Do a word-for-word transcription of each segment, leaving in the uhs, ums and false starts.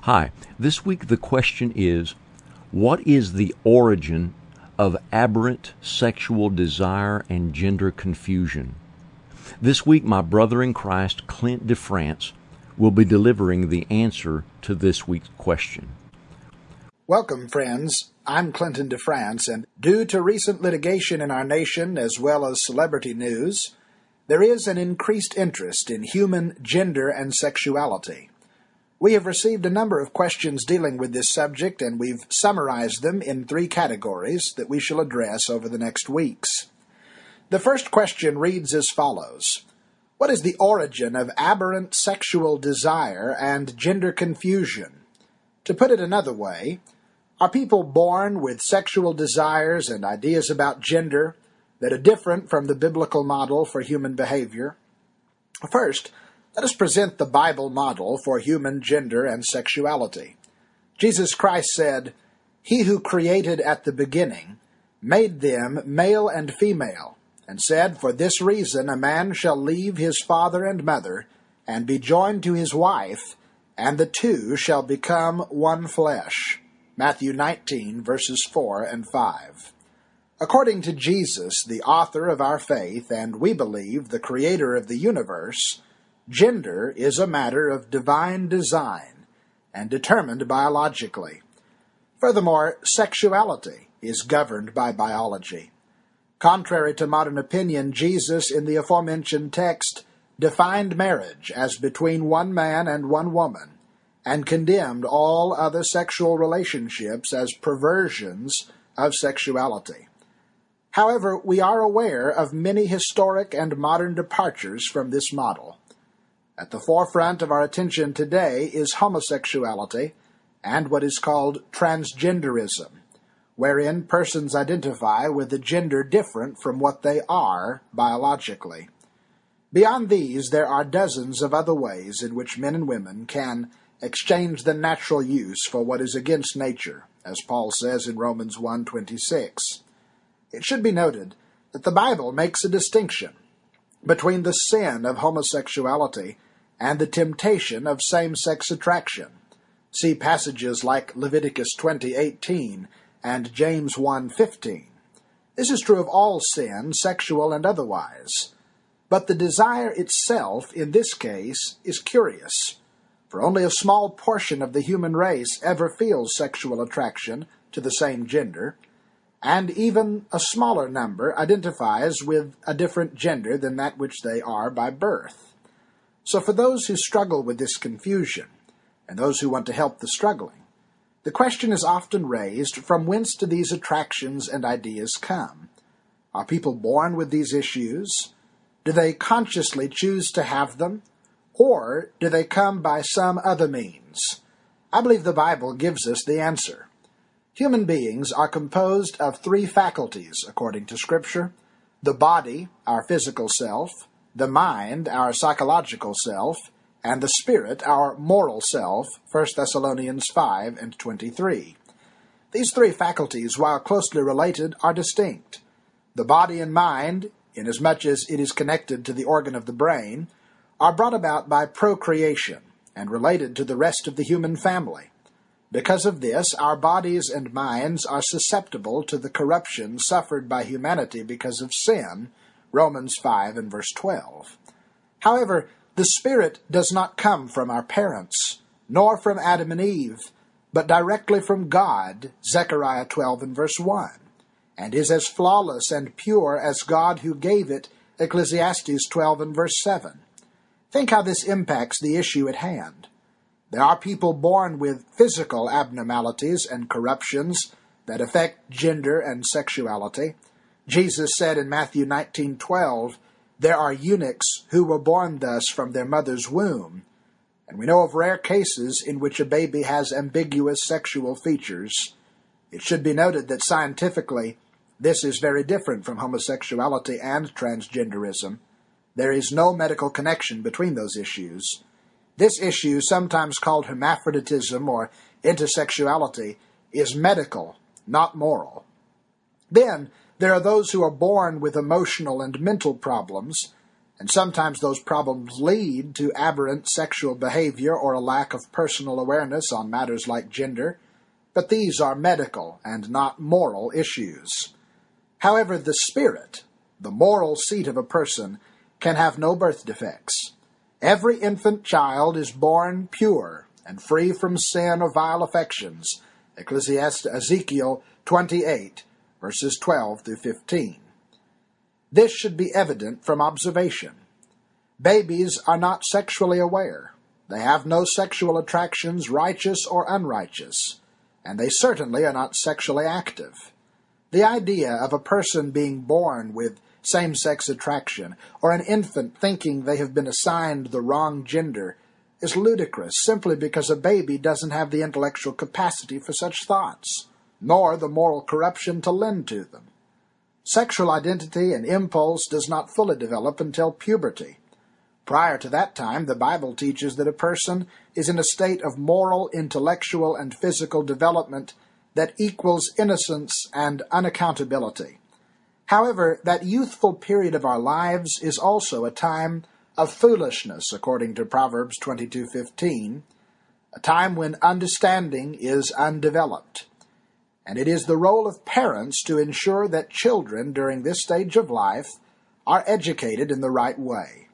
Hi, this week the question is, what is the origin of aberrant sexual desire and gender confusion? This week my brother in Christ, Clint DeFrance, will be delivering the answer to this week's question. Welcome, friends. I'm Clinton DeFrance, and due to recent litigation in our nation as well as celebrity news, there is an increased interest in human gender and sexuality. We have received a number of questions dealing with this subject, and we've summarized them in three categories that we shall address over the next weeks. The first question reads as follows: what is the origin of aberrant sexual desire and gender confusion? To put it another way, are people born with sexual desires and ideas about gender that are different from the biblical model for human behavior? First, let us present the Bible model for human gender and sexuality. Jesus Christ said, "He who created at the beginning made them male and female, and said, For this reason a man shall leave his father and mother, and be joined to his wife, and the two shall become one flesh." Matthew nineteen, verses four and five. According to Jesus, the author of our faith, and we believe the creator of the universe, gender is a matter of divine design and determined biologically. Furthermore, sexuality is governed by biology. Contrary to modern opinion, Jesus, in the aforementioned text, defined marriage as between one man and one woman, and condemned all other sexual relationships as perversions of sexuality. However, we are aware of many historic and modern departures from this model. At the forefront of our attention today is homosexuality and what is called transgenderism, wherein persons identify with a gender different from what they are biologically. Beyond these, there are dozens of other ways in which men and women can exchange the natural use for what is against nature, as Paul says in Romans one twenty-six. It should be noted that the Bible makes a distinction between the sin of homosexuality and the temptation of same-sex attraction. See passages like Leviticus twenty eighteen and James one fifteen. This is true of all sin, sexual and otherwise. But the desire itself, in this case, is curious, for only a small portion of the human race ever feels sexual attraction to the same gender, and even a smaller number identifies with a different gender than that which they are by birth. So for those who struggle with this confusion, and those who want to help the struggling, the question is often raised, from whence do these attractions and ideas come? Are people born with these issues? Do they consciously choose to have them? Or do they come by some other means? I believe the Bible gives us the answer. Human beings are composed of three faculties, according to Scripture: the body, our physical self; the mind, our psychological self; and the spirit, our moral self, First Thessalonians five and twenty-three. These three faculties, while closely related, are distinct. The body and mind, inasmuch as it is connected to the organ of the brain, are brought about by procreation and related to the rest of the human family. Because of this, our bodies and minds are susceptible to the corruption suffered by humanity because of sin, Romans five and verse twelve. However, the Spirit does not come from our parents, nor from Adam and Eve, but directly from God, Zechariah twelve and verse one, and is as flawless and pure as God who gave it, Ecclesiastes twelve and verse seven. Think how this impacts the issue at hand. There are people born with physical abnormalities and corruptions that affect gender and sexuality. Jesus said in Matthew nineteen twelve, "There are eunuchs who were born thus from their mother's womb." And we know of rare cases in which a baby has ambiguous sexual features. It should be noted that scientifically, this is very different from homosexuality and transgenderism. There is no medical connection between those issues. This issue, sometimes called hermaphroditism or intersexuality, is medical, not moral. Then, there are those who are born with emotional and mental problems And sometimes those problems lead to aberrant sexual behavior or a lack of personal awareness on matters like gender, but these are medical and not moral issues. However, the spirit, the moral seat of a person, can have no birth defects. Every infant child is born pure and free from sin or vile affections. Ecclesiastes Ezekiel twenty-eight, verses twelve through fifteen. This should be evident from observation. Babies are not sexually aware. They have no sexual attractions, righteous or unrighteous, and they certainly are not sexually active. The idea of a person being born with same-sex attraction, or an infant thinking they have been assigned the wrong gender, is ludicrous simply because a baby doesn't have the intellectual capacity for such thoughts, nor the moral corruption to lend to them. Sexual identity and impulse does not fully develop until puberty. Prior to that time, the Bible teaches that a person is in a state of moral, intellectual, and physical development that equals innocence and unaccountability. However, that youthful period of our lives is also a time of foolishness, according to Proverbs twenty-two fifteen, a time when understanding is undeveloped. And it is the role of parents to ensure that children during this stage of life are educated in the right way.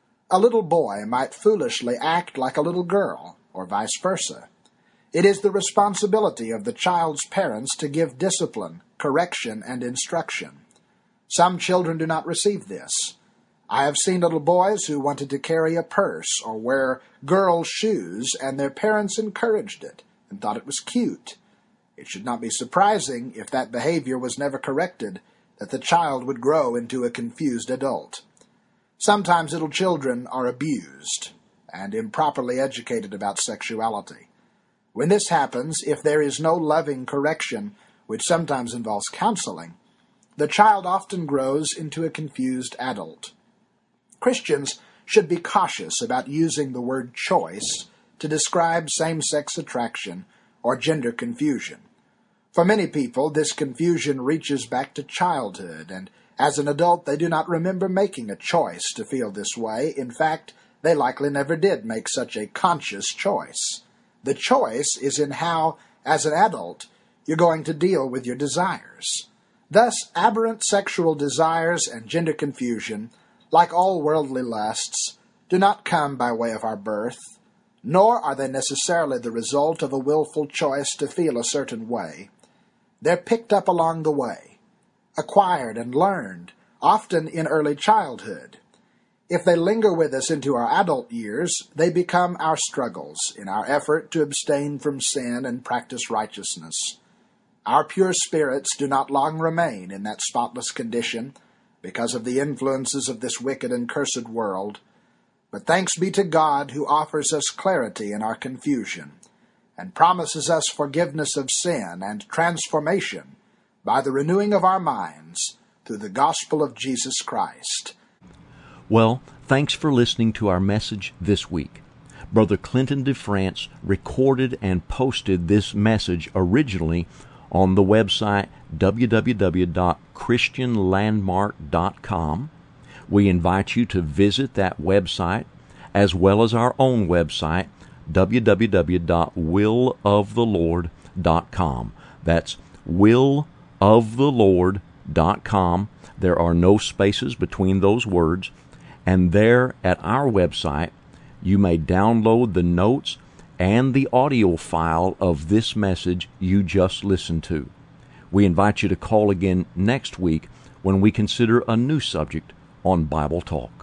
A little boy might foolishly act like a little girl, or vice versa. It is the responsibility of the child's parents to give discipline, correction, and instruction. Some children do not receive this. I have seen little boys who wanted to carry a purse or wear girls' shoes, and their parents encouraged it and thought it was cute. It should not be surprising, if that behavior was never corrected, that the child would grow into a confused adult. Sometimes little children are abused and improperly educated about sexuality. When this happens, if there is no loving correction, which sometimes involves counseling, the child often grows into a confused adult. Christians should be cautious about using the word choice to describe same-sex attraction or gender confusion. For many people, this confusion reaches back to childhood, and as an adult they do not remember making a choice to feel this way. In fact, they likely never did make such a conscious choice. The choice is in how, as an adult, you're going to deal with your desires. Thus, aberrant sexual desires and gender confusion, like all worldly lusts, do not come by way of our birth, nor are they necessarily the result of a willful choice to feel a certain way. They're picked up along the way, acquired and learned, often in early childhood. If they linger with us into our adult years, they become our struggles in our effort to abstain from sin and practice righteousness. Our pure spirits do not long remain in that spotless condition because of the influences of this wicked and cursed world. But thanks be to God who offers us clarity in our confusion and promises us forgiveness of sin and transformation by the renewing of our minds through the gospel of Jesus Christ. Well, thanks for listening to our message this week. Brother Clinton DeFrance recorded and posted this message originally on the website w w w dot christian landmark dot com. We invite you to visit that website, as well as our own website, w w w dot will of the lord dot com. That's will of the lord dot com. There are no spaces between those words. And there at our website, you may download the notes and the audio file of this message you just listened to. We invite you to call again next week when we consider a new subject on Bible Talk.